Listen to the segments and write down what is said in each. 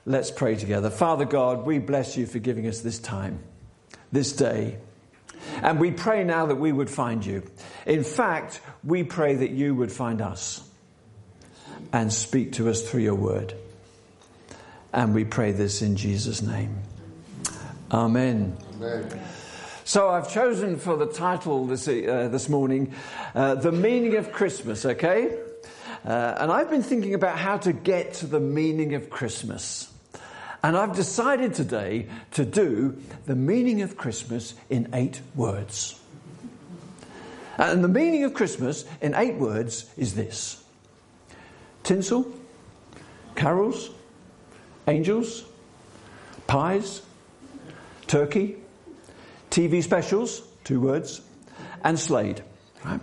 Let's pray together. Father God, we bless you for giving us this time, this day. And we pray now that we would find you. In fact, we pray that you would find us and speak to us through your word. And we pray this in Jesus' name. Amen. Amen. So I've chosen for the title this morning, The Meaning of Christmas, okay? And I've been thinking about how to get to the meaning of Christmas. And I've decided today to do the meaning of Christmas in 8 words. And the meaning of Christmas in 8 words is this: tinsel, carols, angels, pies, turkey, TV specials, 2 words, and Slade. Right?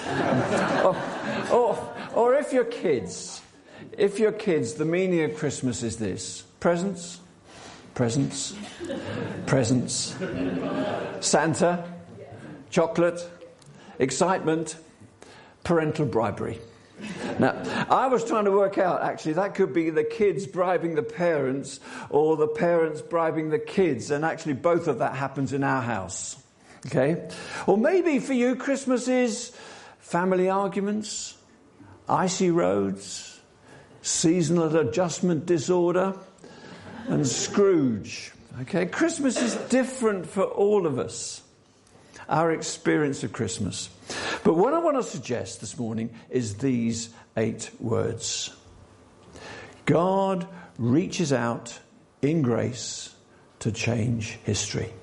or if you're kids, the meaning of Christmas is this: presents, presents, presents, Santa, chocolate, excitement, parental bribery. Now, I was trying to work out, actually, that could be the kids bribing the parents or the parents bribing the kids. And actually, both of that happens in our house. Okay? Or maybe for you, Christmas is family arguments, icy roads, seasonal adjustment disorder, and Scrooge. Okay? Christmas is different for all of us, our experience of Christmas. But what I want to suggest this morning is these 8 words. God reaches out in grace to change history.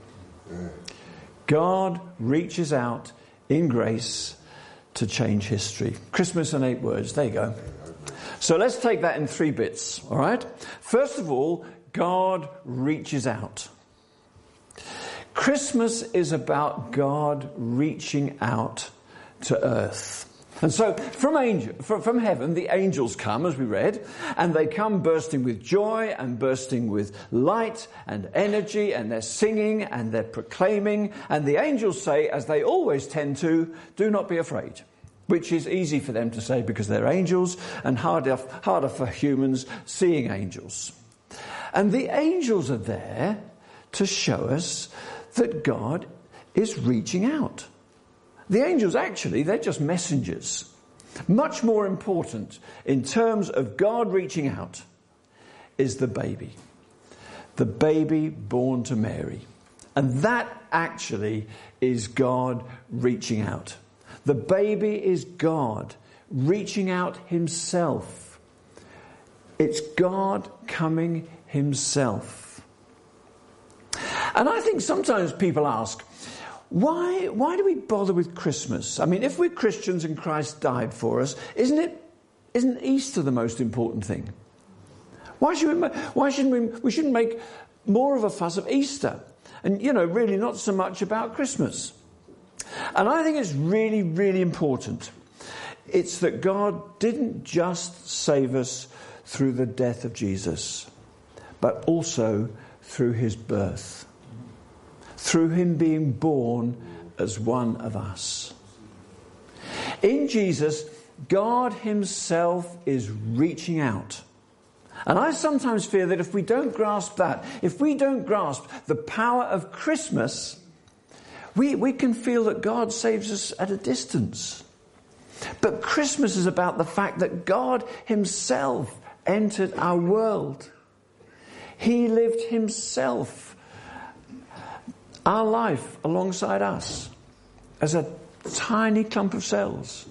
God reaches out in grace to change history. Christmas in 8 words. There you go. So let's take that in 3 bits, all right? First of all, God reaches out. Christmas is about God reaching out to earth. And so from heaven, the angels come, as we read, and they come bursting with joy and bursting with light and energy, and they're singing and they're proclaiming. And the angels say, as they always tend to, do not be afraid, which is easy for them to say because they're angels, and harder for humans seeing angels. And the angels are there to show us that God is reaching out. The angels, actually, they're just messengers. Much more important in terms of God reaching out is the baby born to Mary. And that actually is God reaching out. The baby is God reaching out himself. It's God coming himself. And I think sometimes people ask, why do we bother with Christmas? I mean, if we're Christians and Christ died for us, isn't Easter the most important thing? We shouldn't make more of a fuss of Easter, and really not so much about Christmas. And I think it's really, really important. It's that God didn't just save us through the death of Jesus, but also through his birth. Through him being born as one of us. In Jesus, God himself is reaching out. And I sometimes fear that if we don't grasp that, if we don't grasp the power of Christmas, we can feel that God saves us at a distance. But Christmas is about the fact that God himself entered our world. He lived himself our life alongside us as a tiny clump of cells,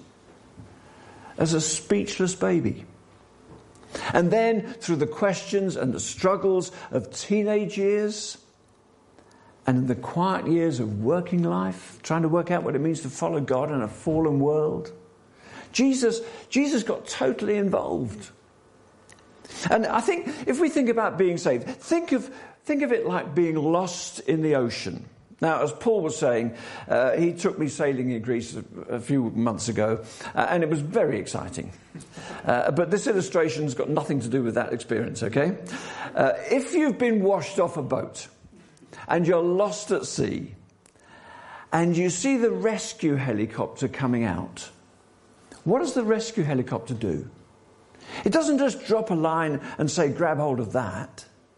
as a speechless baby. And then through the questions and the struggles of teenage years and the quiet years of working life, trying to work out what it means to follow God in a fallen world, Jesus got totally involved. And I think if we think about being saved, think of it like being lost in the ocean. Now, as Paul was saying, he took me sailing in Greece a few months ago, and it was very exciting. But this illustration's got nothing to do with that experience, okay? If you've been washed off a boat and you're lost at sea, and you see the rescue helicopter coming out, what does the rescue helicopter do? It doesn't just drop a line and say, grab hold of that.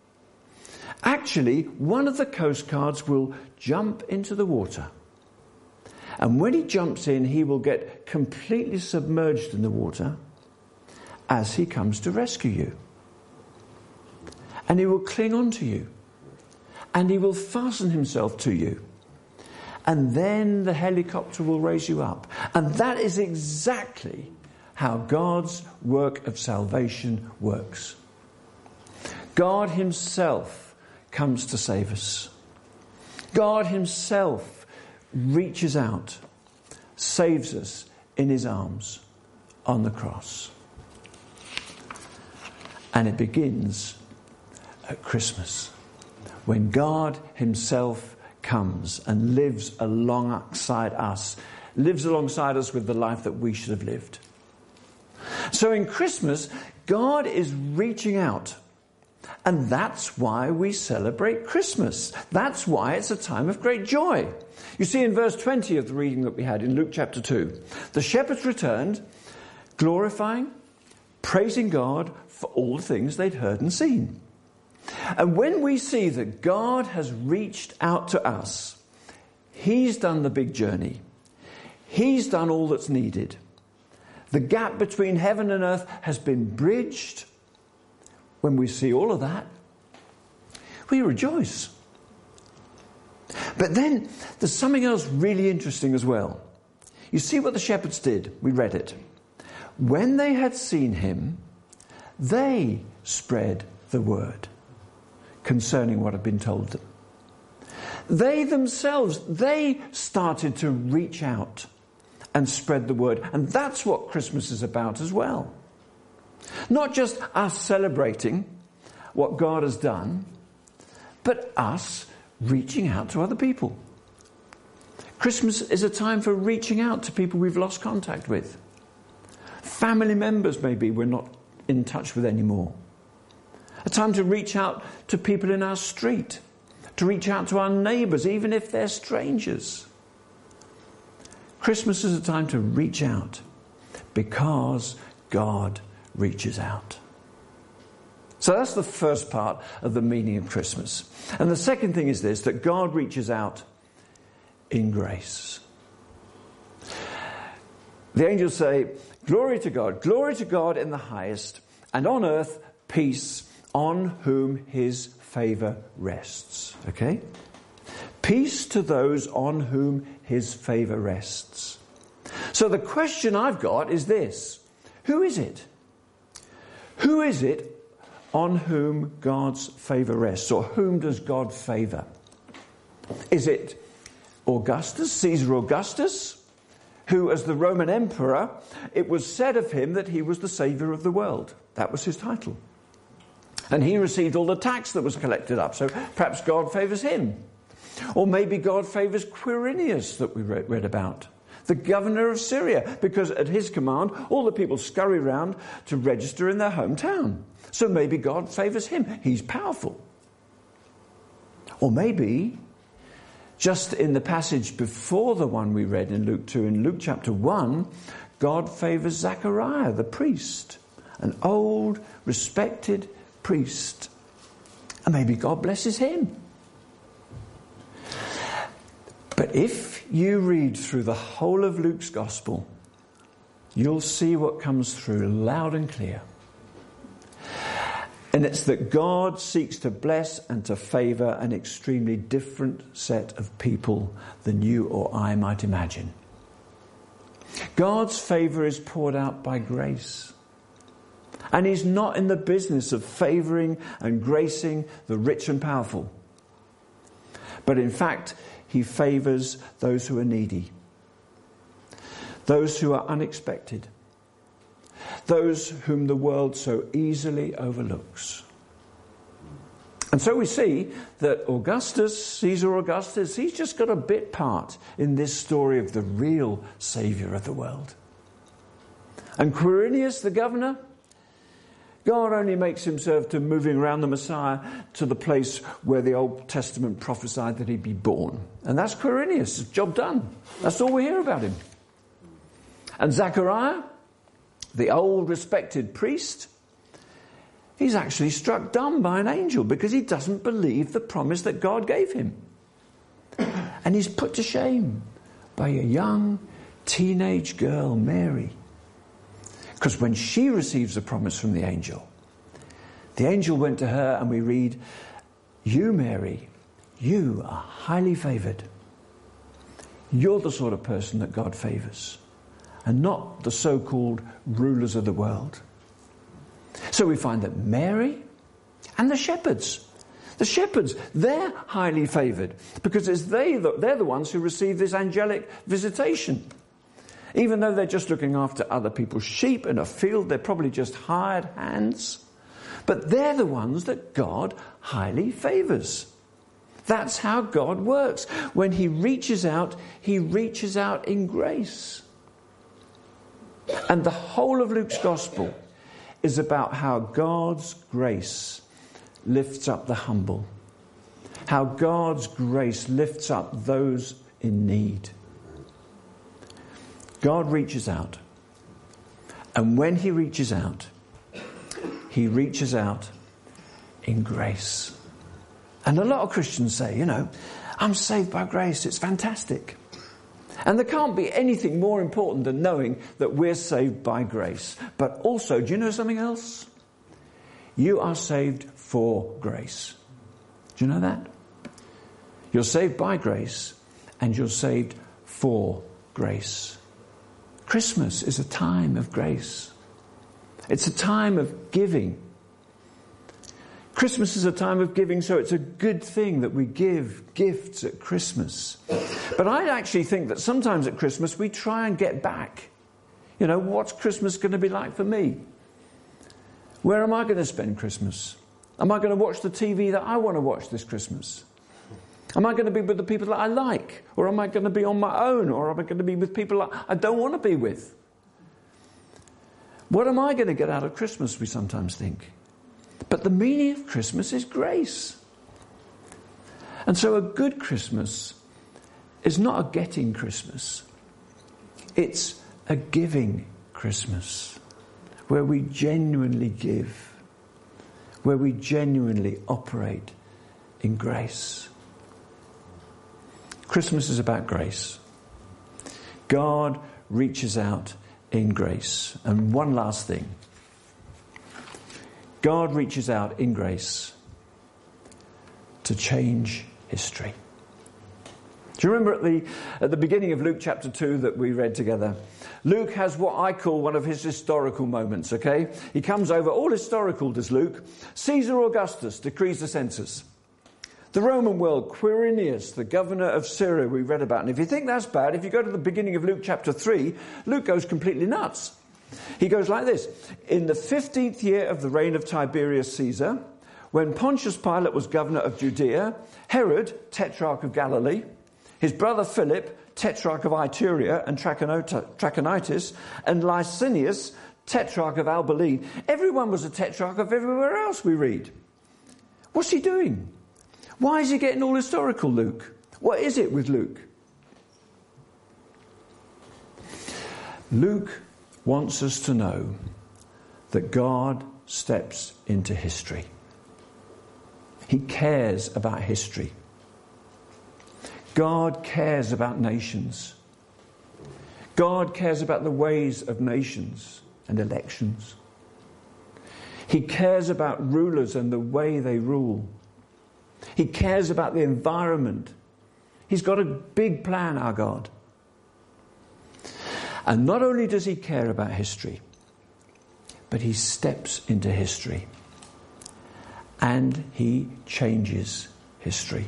Actually, one of the coast guards will jump into the water. And when he jumps in, he will get completely submerged in the water as he comes to rescue you. And he will cling on to you. And he will fasten himself to you. And then the helicopter will raise you up. And that is exactly how God's work of salvation works. God himself comes to save us. God himself reaches out, saves us in his arms on the cross. And it begins at Christmas, when God himself comes and lives alongside us with the life that we should have lived. So in Christmas, God is reaching out. And that's why we celebrate Christmas. That's why it's a time of great joy. You see in verse 20 of the reading that we had in Luke chapter 2, the shepherds returned, glorifying, praising God for all the things they'd heard and seen. And when we see that God has reached out to us, he's done the big journey. He's done all that's needed. The gap between heaven and earth has been bridged. When we see all of that, we rejoice. But then there's something else really interesting as well. You see what the shepherds did. We read it. When they had seen him, they spread the word concerning what had been told them. They themselves, they started to reach out and spread the word. And that's what Christmas is about as well. Not just us celebrating what God has done, but us reaching out to other people. Christmas is a time for reaching out to people we've lost contact with. Family members maybe we're not in touch with anymore. A time to reach out to people in our street, to reach out to our neighbours, even if they're strangers. Christmas is a time to reach out because God reaches out. So that's the first part of the meaning of Christmas. And the second thing is this, that God reaches out in grace. The angels say, glory to God in the highest, and on earth peace, on whom his favour rests. Okay? Peace to those on whom his favour rests. So the question I've got is this. Who is it? Who is it on whom God's favour rests? Or whom does God favour? Is it Augustus, Caesar Augustus, who as the Roman emperor, it was said of him that he was the saviour of the world. That was his title. And he received all the tax that was collected up. So perhaps God favours him. Or maybe God favours Quirinius that we read about, the governor of Syria, because at his command, all the people scurry around to register in their hometown. So maybe God favours him. He's powerful. Or maybe, just in the passage before the one we read in Luke 2, in Luke chapter 1, God favours Zechariah, the priest, an old, respected priest. And maybe God blesses him. But if you read through the whole of Luke's gospel, you'll see what comes through loud and clear. And it's that God seeks to bless and to favour an extremely different set of people than you or I might imagine. God's favour is poured out by grace. And he's not in the business of favouring and gracing the rich and powerful. But in fact, he favours those who are needy, those who are unexpected, those whom the world so easily overlooks. And so we see that Caesar Augustus, he's just got a bit part in this story of the real saviour of the world. And Quirinius, the governor, God only makes him serve to moving around the Messiah to the place where the Old Testament prophesied that he'd be born. And that's Quirinius, job done. That's all we hear about him. And Zechariah, the old respected priest, He's actually struck dumb by an angel because he doesn't believe the promise that God gave him. And he's put to shame by a young teenage girl, Mary. Because when she receives a promise from the angel went to her and we read, "You, Mary, you are highly favoured. You're the sort of person that God favours, and not the so-called rulers of the world." So we find that Mary and the shepherds, they're highly favoured because they're the ones who receive this angelic visitation. Even though they're just looking after other people's sheep in a field, they're probably just hired hands. But they're the ones that God highly favours. That's how God works. When he reaches out in grace. And the whole of Luke's gospel is about how God's grace lifts up the humble. How God's grace lifts up those in need. God reaches out. And when he reaches out in grace. And a lot of Christians say, I'm saved by grace. It's fantastic. And there can't be anything more important than knowing that we're saved by grace. But also, do you know something else? You are saved for grace. Do you know that? You're saved by grace and you're saved for grace. Christmas is a time of grace. It's a time of giving. Christmas is a time of giving, so it's a good thing that we give gifts at Christmas. But I actually think that sometimes at Christmas we try and get back. What's Christmas going to be like for me? Where am I going to spend Christmas? Am I going to watch the TV that I want to watch this Christmas? Am I going to be with the people that I like? Or am I going to be on my own? Or am I going to be with people that I don't want to be with? What am I going to get out of Christmas, we sometimes think. But the meaning of Christmas is grace. And so a good Christmas is not a getting Christmas. It's a giving Christmas, where we genuinely give, where we genuinely operate in grace. Christmas is about grace. God reaches out in grace. And one last thing. God reaches out in grace to change history. Do you remember at the beginning of Luke chapter 2 that we read together? Luke has what I call one of his historical moments, okay? He comes over, all historical does Luke. Caesar Augustus decrees the census. The Roman world, Quirinius, the governor of Syria, we read about. And if you think that's bad, if you go to the beginning of Luke chapter 3, Luke goes completely nuts. He goes like this. In the 15th year of the reign of Tiberius Caesar, when Pontius Pilate was governor of Judea, Herod, tetrarch of Galilee, his brother Philip, tetrarch of Iturea and Trachonitis, and Licinius, tetrarch of Abilene. Everyone was a tetrarch of everywhere else, we read. What's he doing? Why is he getting all historical, Luke? What is it with Luke? Luke wants us to know that God steps into history. He cares about history. God cares about nations. God cares about the ways of nations and elections. He cares about rulers and the way they rule. He cares about the environment. He's got a big plan, our God. And not only does he care about history, but he steps into history. And he changes history.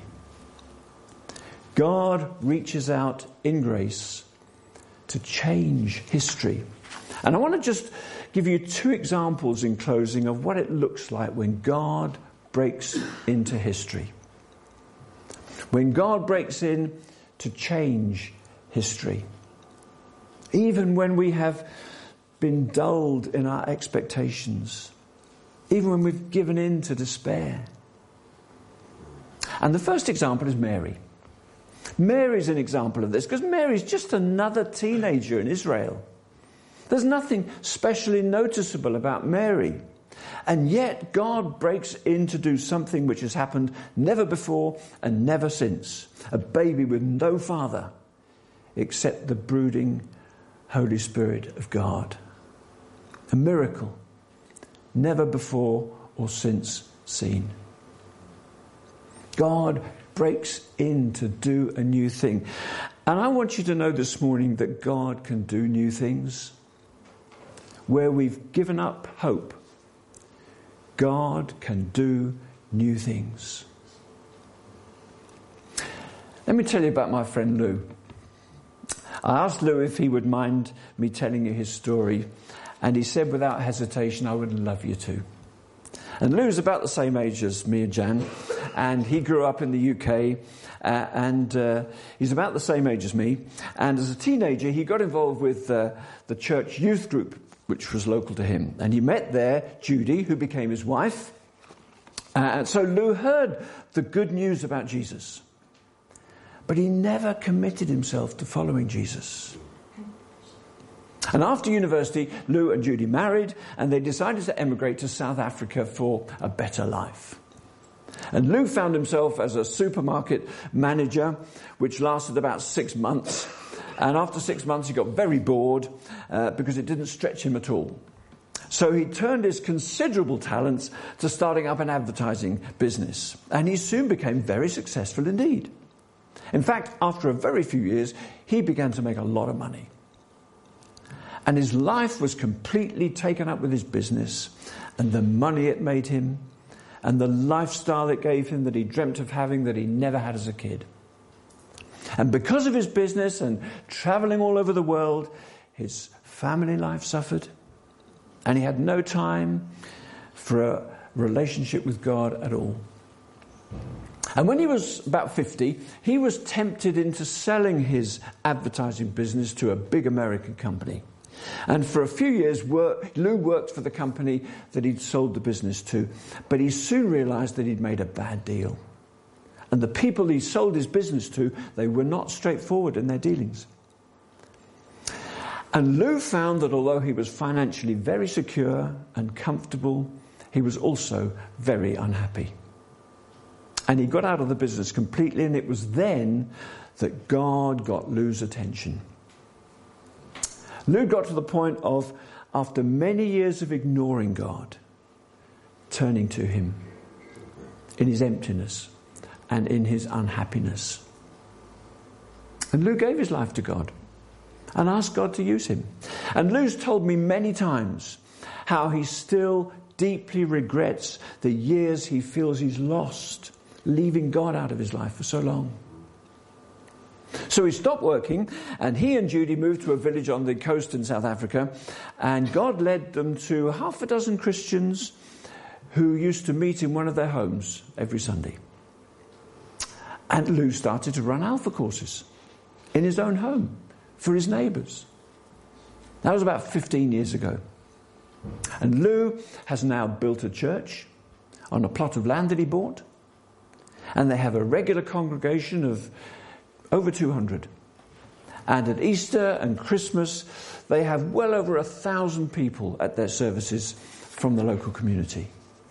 God reaches out in grace to change history. And I want to just give you 2 examples in closing of what it looks like when God breaks into history. When God breaks in to change history. Even when we have been dulled in our expectations. Even when we've given in to despair. And the first example is Mary. Mary's an example of this because Mary's just another teenager in Israel. There's nothing specially noticeable about Mary. And yet God breaks in to do something which has happened never before and never since. A baby with no father except the brooding Holy Spirit of God. A miracle never before or since seen. God breaks in to do a new thing. And I want you to know this morning that God can do new things. Where we've given up hope, God can do new things. Let me tell you about my friend Lou. I asked Lou if he would mind me telling you his story, and he said without hesitation, I would love you to. And Lou's about the same age as me and Jan, and he grew up in the UK, and he's about the same age as me. And as a teenager, he got involved with the church youth group, which was local to him. And he met there Judy, who became his wife. And so Lou heard the good news about Jesus. But he never committed himself to following Jesus. And after university, Lou and Judy married, and they decided to emigrate to South Africa for a better life. And Lou found himself as a supermarket manager, which lasted about 6 months. And after 6 months, he got very bored because it didn't stretch him at all. So he turned his considerable talents to starting up an advertising business. And he soon became very successful indeed. In fact, after a very few years, he began to make a lot of money. And his life was completely taken up with his business and the money it made him and the lifestyle it gave him that he dreamt of having that he never had as a kid. And because of his business and traveling all over the world, his family life suffered, and he had no time for a relationship with God at all. And when he was about 50, he was tempted into selling his advertising business to a big American company. And for a few years, Lou worked for the company that he'd sold the business to, but he soon realized that he'd made a bad deal. And the people he sold his business to, they were not straightforward in their dealings. And Lou found that although he was financially very secure and comfortable, he was also very unhappy. And he got out of the business completely, and it was then that God got Lou's attention. Lou got to the point of, after many years of ignoring God, turning to him in his emptiness and in his unhappiness. And Lou gave his life to God and asked God to use him. And Lou's told me many times how he still deeply regrets the years he feels he's lost, leaving God out of his life for so long. So he stopped working, and he and Judy moved to a village on the coast in South Africa, and God led them to half a dozen Christians who used to meet in one of their homes every Sunday. And Lou started to run Alpha courses in his own home for his neighbours. That was about 15 years ago. And Lou has now built a church on a plot of land that he bought, and they have a regular congregation of over 200. And at Easter and Christmas, they have well over 1,000 people at their services from the local community.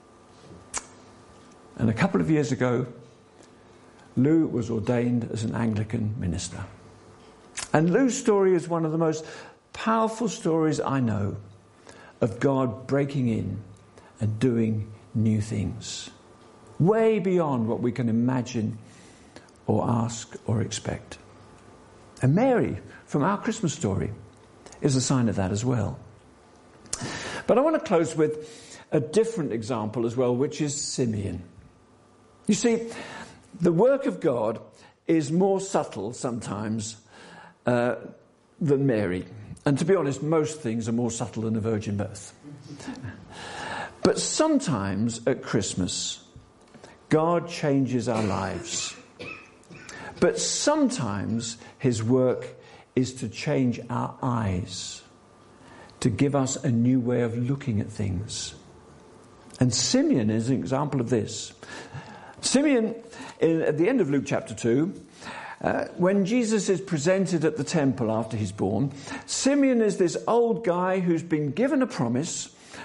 And a couple of years ago, Lou was ordained as an Anglican minister. And Lou's story is one of the most powerful stories I know of God breaking in and doing new things, way beyond what we can imagine or ask or expect. And Mary, from our Christmas story, is a sign of that as well. But I want to close with a different example as well, which is Simeon. You see, the work of God is more subtle sometimes than Mary. And to be honest, most things are more subtle than a virgin birth. But sometimes at Christmas, God changes our lives. But sometimes his work is to change our eyes, to give us a new way of looking at things. And Simeon is an example of this. Simeon, at the end of Luke chapter 2, when Jesus is presented at the temple after he's born, Simeon is this old guy who's been given a promise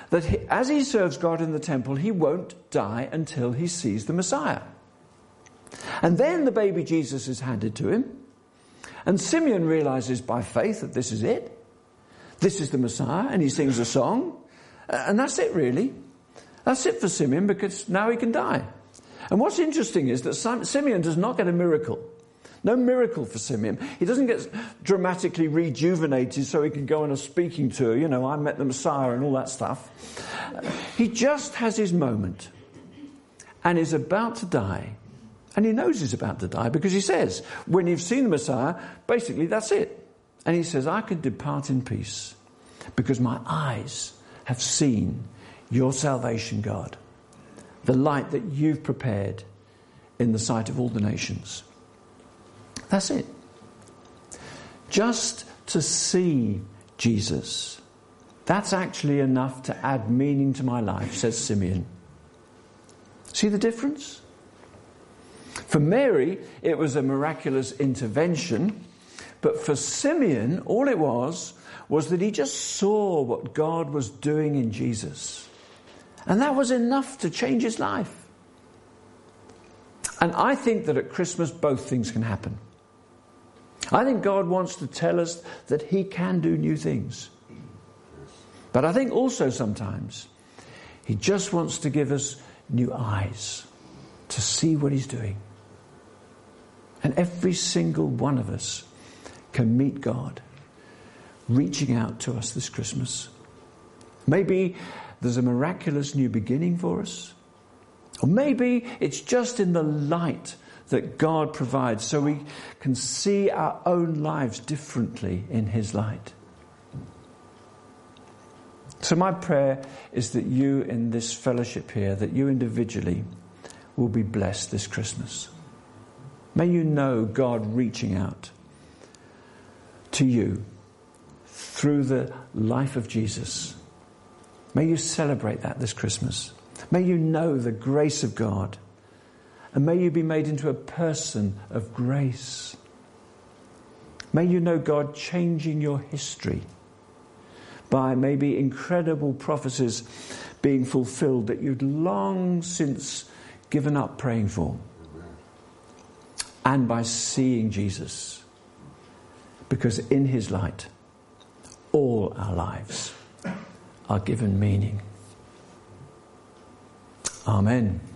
that as he serves God in the temple, he won't die until he sees the Messiah. And then the baby Jesus is handed to him. And Simeon realizes by faith that this is it. This is the Messiah. And he sings a song. And that's it, really. That's it for Simeon, because now he can die. And what's interesting is that Simeon does not get a miracle. No miracle for Simeon. He doesn't get dramatically rejuvenated so he can go on a speaking tour. You know, I met the Messiah and all that stuff. He just has his moment and is about to die. And he knows he's about to die because he says, when you've seen the Messiah, basically that's it. And he says, I can depart in peace because my eyes have seen your salvation, God. The light that you've prepared in the sight of all the nations. That's it. Just to see Jesus, that's actually enough to add meaning to my life, says Simeon. See the difference? For Mary, it was a miraculous intervention, but for Simeon, all it was that he just saw what God was doing in Jesus. And that was enough to change his life. And I think that at Christmas, both things can happen. I think God wants to tell us that he can do new things. But I think also sometimes he just wants to give us new eyes to see what he's doing. And every single one of us can meet God reaching out to us this Christmas. Maybe there's a miraculous new beginning for us. Or maybe it's just in the light that God provides so we can see our own lives differently in his light. So my prayer is that you in this fellowship here, that you individually will be blessed this Christmas. May you know God reaching out to you through the life of Jesus. May you celebrate that this Christmas. May you know the grace of God. And may you be made into a person of grace. May you know God changing your history by maybe incredible prophecies being fulfilled that you'd long since given up praying for. And by seeing Jesus. Because in his light, all our lives are given meaning. Amen.